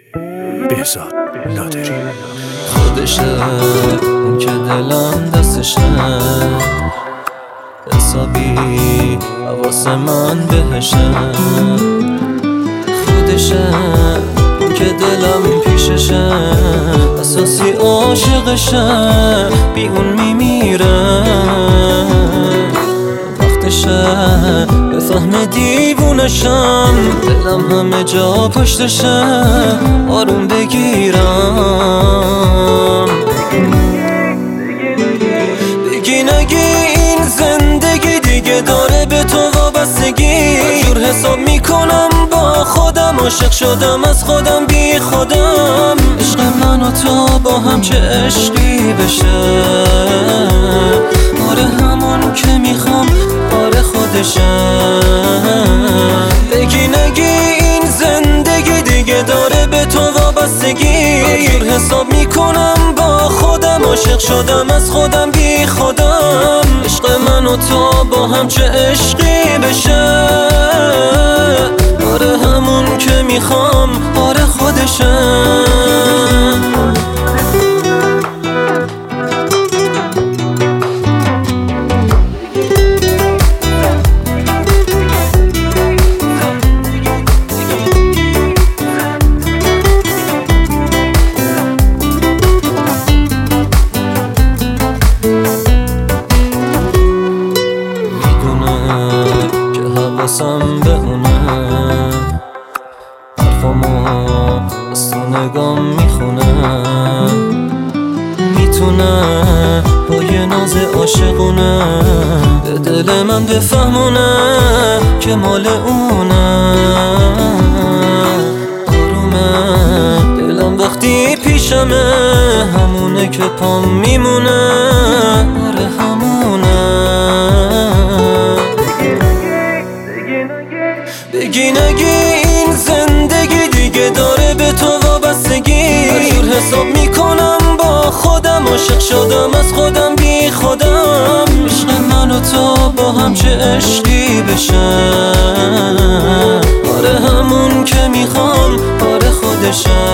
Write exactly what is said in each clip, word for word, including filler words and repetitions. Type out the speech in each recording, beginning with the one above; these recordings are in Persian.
بهزاد نادری. خودشه اون که دلم دستشه، حسابی حواس من بهشه. خودشه اون که دلم پیششه، اساسی عاشقشه، بی اون میمیره. وقتشه بفهم دیوونشم، دلم همه جا پشتشه، آروم بگیرم. بگی نگی این زندگی دیگه داره به تو وابستگی. جور حساب میکنم با خودم، عاشق شدم از خودم بی خودم. عشق من و تو با هم چه عشقی بشه، آره همون که میخوام، آره خودشه. بگی نگی این زندگی دیگه داره به تو وابستگی. جور حساب میکنم با خودم، عاشق شدم از خودم بی خودم. عشق من و تو با هم چه عشقی بشه، آره همون که میخوام، آره خودشه. حواسم به اونه، حرفامو از تو نگام میخونه. میتونه با یه ناز عاشقونه به دل من بفهمونه که مال اونه. آرومه دلم وقتی پیشمه، همونه که پام میمونه، آره همونه. بگی نگی این زندگی دیگه داره به تو وابستگی. جور حساب میکنم با خودم، عاشق شدم از خودم بی خودم. عشق من و تو با هم چه عشقی بشه، آره همون که میخوام، آره خودشه.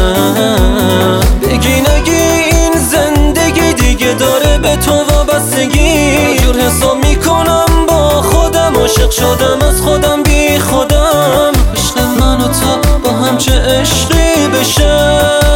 بگی نگی این زندگی دیگه داره به تو وابستگی. جور حساب میکنم با خودم، عاشق شدم از خودم بی خودم. عشق من و تو با هم چه عشقی بشه.